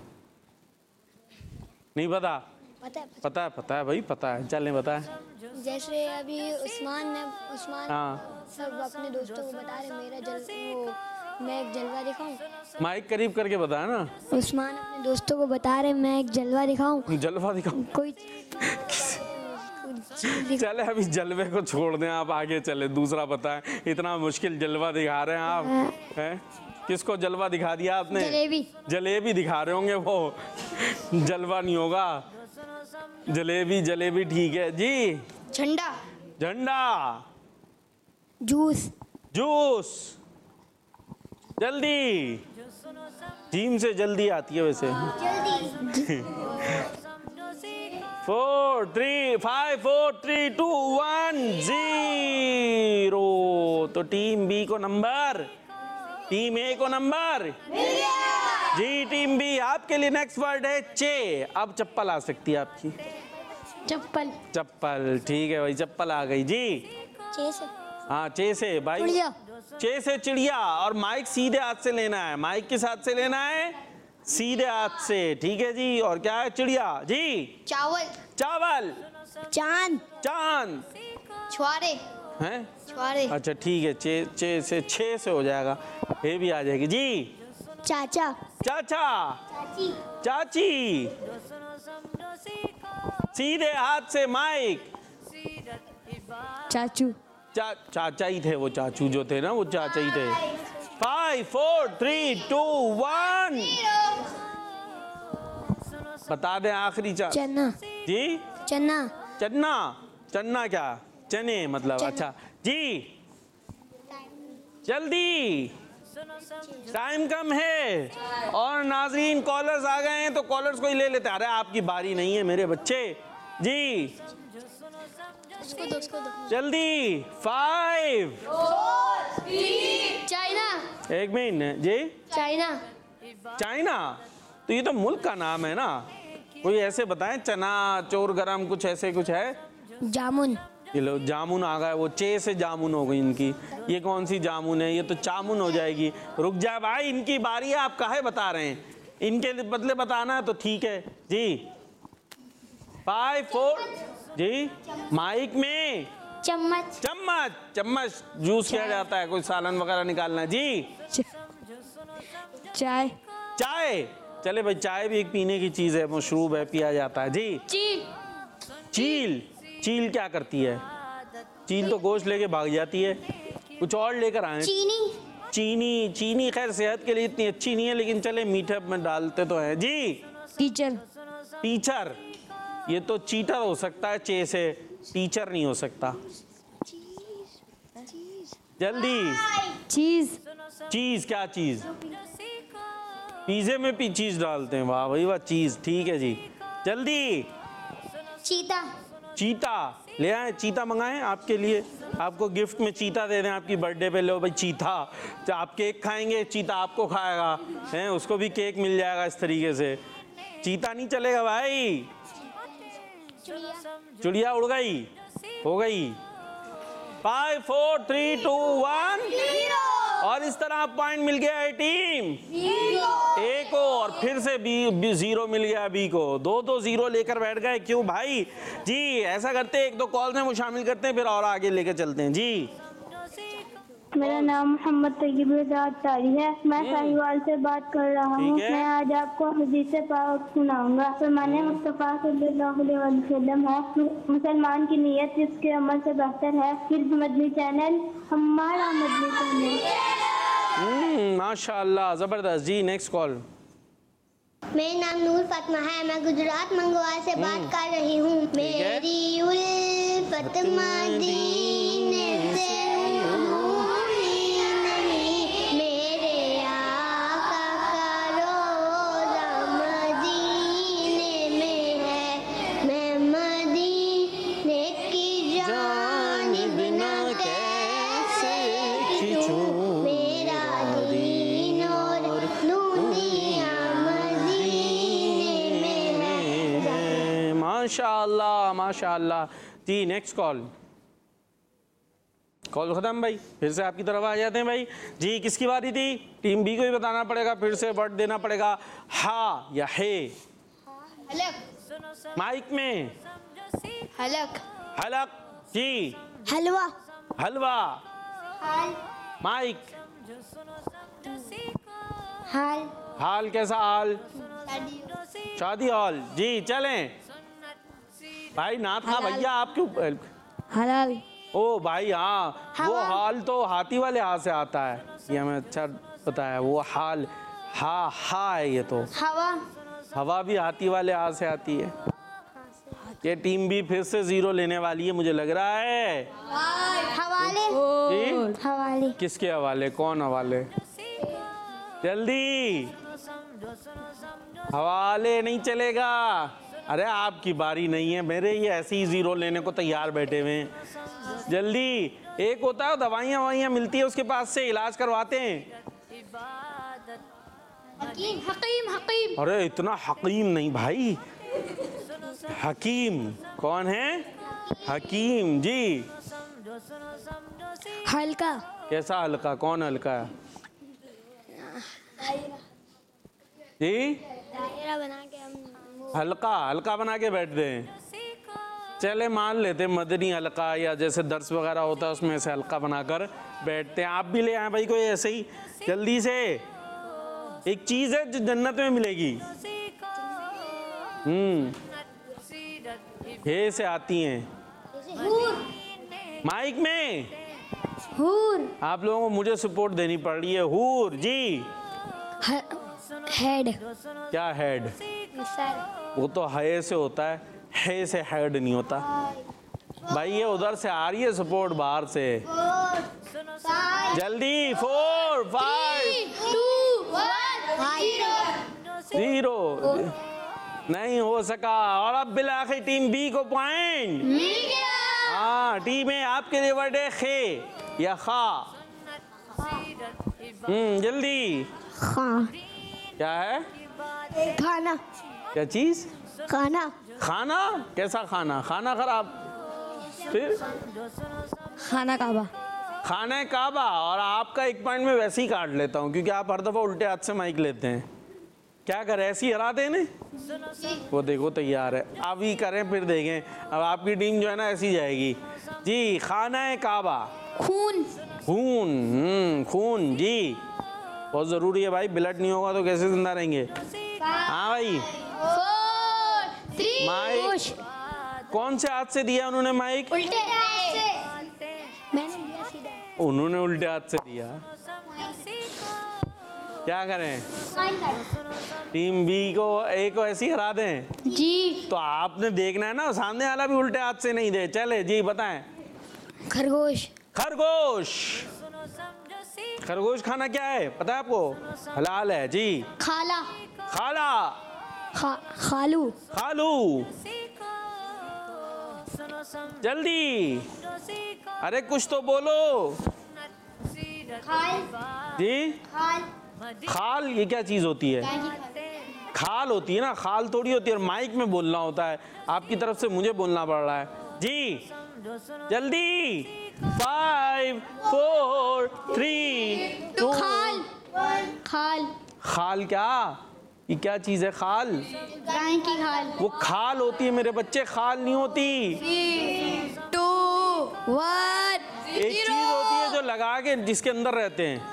S2: नहीं पता? पता है भाई, पता है। चल नहीं पता है।
S3: जैसे अभी उस्मान
S2: हाँ,
S3: सब अपने दोस्तों को बता रहे मैं एक जलवा दिखाऊं।
S2: माइक करीब करके बताया ना।
S3: उस्मान अपने दोस्तों को बता रहे मैं एक जलवा दिखाऊं।
S2: जलवा दिखाऊं?
S3: कोई
S2: चले अभी जलवे को छोड़ दें, आप आगे चले, दूसरा बताएं। इतना मुश्किल जलवा दिखा रहे हैं आप, हैं? किसको जलवा दिखा दिया आपने?
S5: जलेबी।
S2: जलेबी दिखा रहे होंगे वो, जलवा नहीं होगा। जलेबी जलेबी ठीक है जी।
S5: झंडा।
S2: झंडा।
S1: जूस।
S2: जूस। जल्दी। जीम से जल्दी आती है वैसे। 4 3 5 4 3 2 1 0। तो टीम बी को नंबर, टीम ए को नंबर जी। टीम बी, आपके लिए नेक्स्ट वर्ड है चे। अब चप्पल आ सकती है आपकी।
S5: चप्पल।
S2: चप्पल ठीक है भाई, चप्पल आ गई जी।
S5: चे से।
S2: हाँ चे से भाई।
S1: चिड़िया।
S2: चे से चिड़िया। और माइक सीधे हाथ से लेना है। माइक किस हाथ से लेना है? सीधे हाथ से, ठीक है जी। और क्या है? चिड़िया जी।
S5: चावल।
S2: चावल।
S1: चांद।
S2: चांद।
S5: छुआरे।
S2: हैं?
S5: छुआरे।
S2: अच्छा ठीक है, चे से 6 से हो जाएगा, ये भी आ जाएगी जी।
S1: चाचा।
S2: चाचा। चाची। सीधे हाथ से माइक।
S1: चाचू।
S2: चाचा ही थे वो, चाचू जो थे ना वो चाचा ही थे। 5 4 3 2 1। बता दें आखिरी
S1: चना।
S2: जी।
S1: चना।
S2: चन्ना। चन्ना क्या? चने मतलब। अच्छा जी, जल्दी, टाइम कम है। और नाजरीन कॉलर्स आ गए हैं तो कॉलर्स को ही ले लेते। अरे आपकी बारी नहीं है मेरे बच्चे जी।
S5: उसको दो, उसको दो।
S2: जल्दी। 5
S5: चाइना।
S2: 1 मिनट जी।
S5: चाइना।
S2: चाइना तो ये तो मुल्क का नाम है ना, कोई ऐसे बताएं। चना चोर गरम कुछ ऐसे कुछ है।
S1: जामुन।
S2: ये लो जामुन आ गए, वो चे से जामुन हो गई इनकी। ये कौन सी जामुन है? ये तो चामुन हो जाएगी। रुक जा भाई, इनकी बारी है, आप काहे बता रहे हैं? इनके बदले बताना है तो ठीक है जी। 5 4 जी। माइक में
S5: चम्मच।
S2: चम्मच। चम्मच जूस किया जाता है, कोई सालन वगैरह निकालना है जी।
S1: चाय।
S2: चाय। चले भाई, चाय भी एक पीने की चीज है, मशरूब है, पिया जाता है जी।
S5: चील।
S2: चील। चील क्या करती है? चील तो गोश्त लेके भाग जाती है। कुछ और लेकर आए।
S5: चीनी।
S2: चीनी। चीनी खैर सेहत के लिए इतनी अच्छी नहीं है, लेकिन चले मीठे में डालते तो हैं जी।
S1: टीचर।
S2: टीचर। ये तो चीटर हो सकता है चे से, टीचर नहीं हो सकता। जल्दी।
S1: चीज।
S2: चीज क्या चीज? पिज्जे में भी चीज डालते हैं। वाह भाई वाह, चीज ठीक है जी। जल्दी।
S5: चीता।
S2: चीता ले आए, चीता मंगाएं आपके लिए, आपको गिफ्ट में चीता दे दें आपकी बर्थडे पे। लो भाई चीता। तो आप केक खाएंगे, चीता आपको खाएगा, हैं? उसको भी केक मिल जाएगा इस तरीके से। चीता नहीं चलेगा भाई। चिड़िया उड़ गई, हो गई। 5 4 3 2 1। और इस तरह पॉइंट मिल गया है टीम ए को, और फिर से बी 0 मिल गया बी को। 2 0 लेकर बैठ गए। क्यों भाई जी? ऐसा करते हैं, 1-2 कॉल्स में वो शामिल करते हैं, फिर और आगे लेके चलते हैं जी।
S3: मेरा नाम मोहम्मद तैयब तारी है। मैं साहिवाल से बात कर रहा हूँ।
S2: ठीक है।
S3: मैं आज आपको हदीस पाक सुनाऊंगा। फरमाने मुस्तफ़ा सल्लल्लाहु अलैहि वसल्लम है, मुसलमान की नीयत इसके अमल से बेहतर है। फिर मदनी चैनल हमारा मदनी चैनल।
S2: माशाल्लाह जबरदस्त जी। Next call.
S4: मेरा नाम नूर फातिमा है। मैं गुजरात मंगवा से बात कर रही हूँ। मेरी उल्फत मदीने से
S2: माशाअल्लाह माशाअल्लाह जी। Next call. कॉल खत्म भाई, फिर से आपकी तरफ आ जाते हैं भाई जी। किसकी बारी थी? टीम बी को ही बताना पड़ेगा, फिर से वर्ड देना पड़ेगा। हा या हे।
S5: हलक।
S2: माइक में
S5: हलक।
S2: हलक जी।
S1: हलवा।
S2: हलवा। माइक।
S1: हाल।
S2: हाल कैसा हाल? शादी हॉल जी। चलें भाई नाथ का भैया आप क्यों
S1: हलाल।
S2: ओ भाई हाँ, वो हाल तो हाथी वाले हाथ से आता है, ये हमें अच्छा पता है। वो हाल हा है ये तो।
S5: हवा।
S2: हवा भी हाथी वाले हाथ से आती है। ये टीम भी फिर से 0 लेने वाली है मुझे लग रहा है।
S5: हवाले।
S2: जी
S5: हवाले।
S2: किसके हवाले, कौन हवाले? जल्दी, हवाले नहीं चलेगा। अरे आपकी बारी नहीं है, मेरे ये ऐसे ही 0 लेने को तैयार बैठे हुए हैं। जल्दी, एक होता है दवाइयाँ मिलती है उसके पास से इलाज करवाते हैं।
S5: हकीम। हकीम। हकीम।
S2: अरे इतना हकीम नहीं भाई, हकीम। कौन है? हकीम जी।
S1: हल्का।
S2: कैसा हल्का, कौन हल्का है जी?
S5: दायरा बना के हम
S2: हल्का बना के बैठते हैं। चले मान लेते मदनी हल्का, या जैसे दर्स वगैरह होता है उसमें से हल्का बनाकर बैठते हैं। आप भी ले आए भाई कोई ऐसे ही जल्दी से। एक चीज है जो जन्नत में मिलेगी। हे से आती हैं माइक में।
S1: हूर।
S2: आप लोगों को मुझे सपोर्ट देनी पड़ रही है। हूर जी।
S1: हेड।
S2: क्या हेड? वो तो है से होता है, है से हेड नहीं होता भाई। ये उधर से आ रही है सपोर्ट बाहर से। जल्दी 4 5
S5: 2 1
S2: 0 नहीं हो सका। और अब बिल आखिर टीम बी को पॉइंट
S5: मिल गया।
S2: हाँ, टीम ए आपके लिए वर्ड है खे या खा। जल्दी।
S1: हाँ।
S2: क्या है?
S1: खाना।
S2: क्या चीज?
S1: खाना।
S2: खाना? कैसा खाना? खाना खराब। फिर
S1: खाना काबा।
S2: खाना काबा। और आपका 1 पॉइंट में वैसे ही काट लेता हूँ क्योंकि आप हर दफा उल्टे हाथ से माइक लेते हैं। क्या करें, ऐसी हरा देने? वो देखो तैयार है। अब ही करें फिर देखें। अब आपकी टीम जो है ना ऐसी जाएगी जी। खाना काबा।
S5: खून।
S2: खून। खून जी बहुत जरूरी है भाई। ब्लड नहीं होगा तो कैसे जिंदा रहेंगे? हाँ भाई।
S5: 4 3
S2: माइक कौन से हाथ से दिया उन्होंने माइक?
S5: उल्टे हाथ से। मैंने दिया सीधा।
S2: उन्होंने उल्टे हाथ से दिया। क्या करें? टीम बी को ए को ऐसी हरा दें
S5: जी।
S2: तो आपने देखना है ना सामने वाला भी उल्टे हाथ से नहीं दे। चले जी बताएं।
S1: खरगोश।
S2: खरगोश। खरगोश खाना क्या है पता है आपको? हलाल है जी।
S5: खाला।
S2: खाला।
S1: खालू।
S2: खालू। जल्दी, अरे कुछ तो बोलो
S5: खाल।
S2: जी।
S5: खाल।
S2: खाल ये क्या चीज होती है? खाल होती है ना, खाल थोड़ी होती है। और माइक में बोलना होता है, आपकी तरफ से मुझे बोलना पड़ रहा है जी। जल्दी 5 4 3 2।
S5: खाल। खाल।
S2: खाल क्या? ये क्या चीज है खाल?
S5: गाय की खाल।
S2: वो खाल होती है मेरे बच्चे, खाल नहीं होती।
S5: 2 1
S2: एक चीज होती है जो लगा के जिसके अंदर रहते हैं,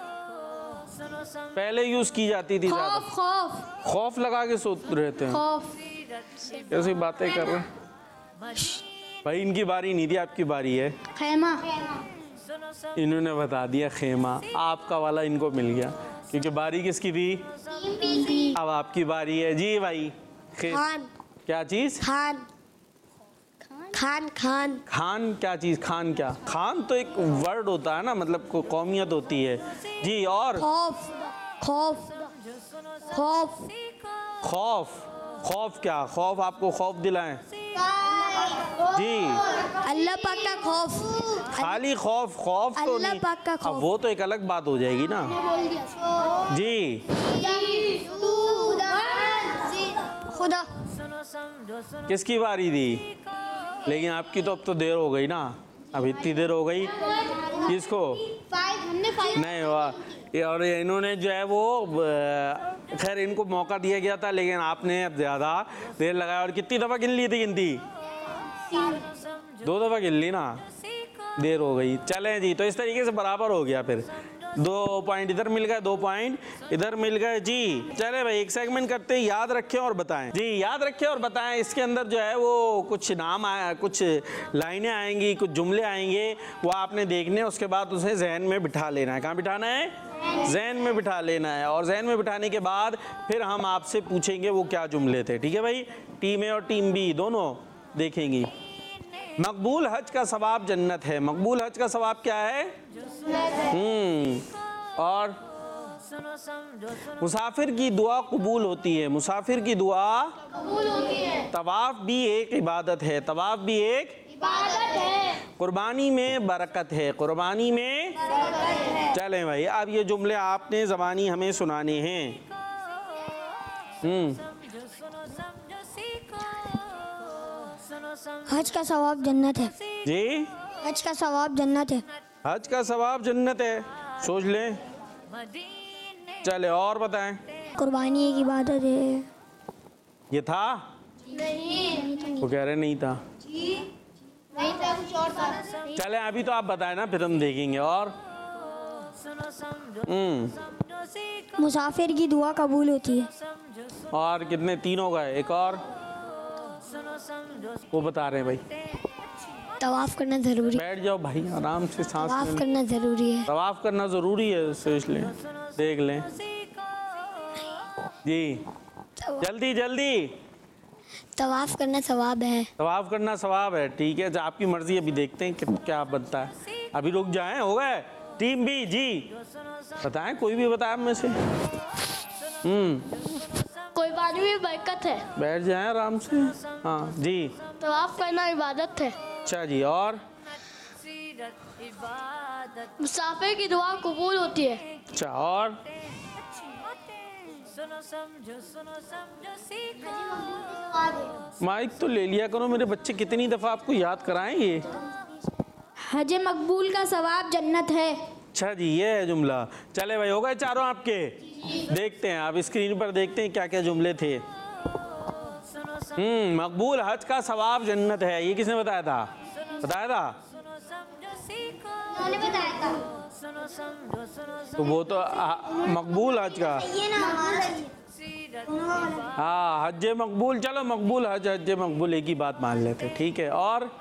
S2: पहले यूज की जाती थी ज्यादा।
S5: खौफ।
S2: खौफ लगा के सोते रहते हैं।
S5: खौफ।
S2: कैसी बातें कर रहे हैं भाई? इनकी बारी नहीं थी, आपकी बारी है।
S5: खेमा।
S2: इन्होंने बता दिया खेमा। आपका वाला इनको मिल गया क्योंकि बारी किसकी थी? अब आपकी बारी है जी भाई।
S1: खान।
S2: क्या चीज?
S1: खान। खान। खान।
S2: खान क्या चीज? खान क्या? खान तो एक वर्ड होता है ना, मतलब कौमियत होती है जी। और
S1: खौफ। खौफ। खौफ।
S2: खौफ। खौफ क्या? खौफ आपको खौफ दिलाएं जी।
S1: अल्लाह पाक का खौफ।
S2: खाली खौफ? खौफ तो
S1: अल्लाह
S2: नहीं।
S1: पाक का खौफ।
S2: अब वो तो एक अलग बात हो जाएगी ना जी।
S1: खुदा।
S2: किसकी बारी थी? लेकिन आपकी तो अब तो देर हो गई ना, अब इतनी देर हो गई। किसको? नहीं हुआ। और इन्होंने जो है वो खैर इनको मौका दिया गया था, लेकिन आपने अब ज़्यादा देर लगाया। और कितनी दफ़ा गिन ली थी? गिनती 2 दफ़ा गिन ली ना, देर हो गई। चलें जी, तो इस तरीके से बराबर हो गया। फिर 2 पॉइंट इधर मिल गए, 2 पॉइंट इधर मिल गए जी। चले भाई एक सेगमेंट करते हैं, याद रखें और बताएं जी, याद रखें और बताएं। इसके अंदर जो है वो कुछ नाम आया, कुछ लाइनें आएंगी, कुछ जुमले आएंगे, वो आपने देखने, उसके बाद उसे जहन में बिठा लेना है। कहाँ बिठाना है? जहन में बिठा लेना है। और जहन में बिठाने के बाद फिर हम आपसे पूछेंगे वो क्या जुमले थे, ठीक है भाई। टीम ए और टीम बी दोनों देखेंगी। मकबूल हज का सवाब जन्नत है। मकबूल हज का सवाब क्या है? और मुसाफिर की दुआ कबूल होती है। मुसाफिर की दुआ कबूल होती है। तवाफ भी एक इबादत है। तवाफ भी एक इबादत है। कुर्बानी में बरकत है। कुर्बानी में बरकत है। चलें भाई, अब ये जुमले आपने ज़बानी हमें सुनाने हैं।
S1: हज का सवाब जन्नत है
S2: जी,
S1: हज का सवाब जन्नत है।
S2: हज का सवाब जन्नत है, सोच लें। चले और बताएं।
S1: कुर्बानी एक इबादत है।
S2: ये था? वो कह रहे नहीं था।
S5: नहीं था, कुछ और था।
S2: चले अभी तो आप बताएं ना, फिर हम देखेंगे। और
S1: मुसाफिर की दुआ कबूल होती है।
S2: और कितने? 3 हो गए। एक और वो बता रहे हैं भाई।
S1: तवाफ करना जरूरी है।
S2: बैठ जाओ भाई, आराम से सांस
S1: तवाफ
S2: लें।
S1: करना जरूरी है।
S2: तवाफ करना जरूरी है, सोच लें, देख लें जी, जल्दी जल्दी।
S1: तवाफ करना सवाब है।
S2: तवाफ करना सवाब है, ठीक है। आपकी मर्जी, अभी देखते हैं कि क्या बनता है। अभी रुक जाएं, हो गए। टीम बी जी बताएं, कोई भी बताए में से।
S1: कुर्बानी में बरकत है।
S2: बैठ जाएं आराम से। हाँ जी।
S1: तवाफ करना इबादत है।
S2: अच्छा जी। और
S1: मुसाफिर की दुआ कबूल होती है।
S2: अच्छा, और माइक तो ले लिया करो मेरे बच्चे, कितनी दफा आपको याद कराएंगे।
S1: हज मकबूल का सवाब जन्नत है।
S2: अच्छा जी, ये है जुमला। चले भाई, हो गए चारों आपके। देखते हैं, आप स्क्रीन पर देखते हैं क्या क्या जुमले थे। मकबूल हज का सवाब जन्नत है, ये किसने बताया था? बताया था?
S4: उन्होंने बताया था।
S2: तो वो तो मकबूल हज का,
S4: ये ना हमारा
S2: हाँ हज मकबूल। चलो मकबूल हज, हज मकबूल एक ही बात मान लेते, ठीक है। और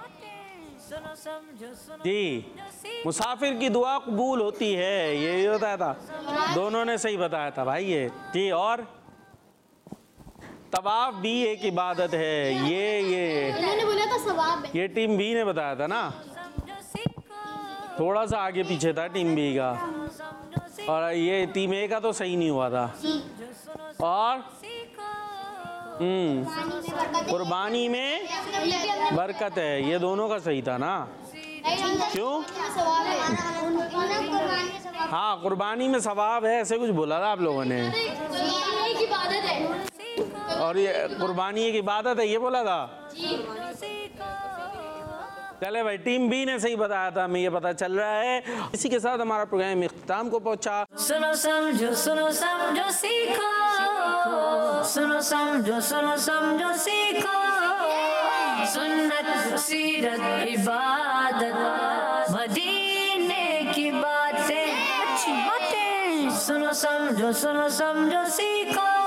S2: जी, मुसाफिर की दुआ कबूल होती है, ये बताया था। दोनों ने सही बताया था भाई ये जी। और तवाफ भी एक इबादत है, ये
S1: इन्होंने बोला था सवाब है।
S2: ये टीम बी ने बताया था ना, थोड़ा सा आगे पीछे था टीम बी का। और ये टीम ए का तो सही नहीं हुआ था। और कुर्बानी में बरकत है, ये दोनों का सही था ना। क्यों? हाँ, कुर्बानी में सवाब है, ऐसे कुछ बोला था आप लोगों ने। और ये कुर्बानी एक इबादत है, ये बोला था। चले भाई, टीम बी ने सही बताया था, हमें ये पता चल रहा है। इसी के साथ हमारा प्रोग्राम इख्तिताम को पहुंचा।
S6: सुनो समझो सीखो, सुनो समझो सीखो, सुन्नत सीरत इबादत मदीने की बातें, अच्छी बातें। सुनो समझो सीखो।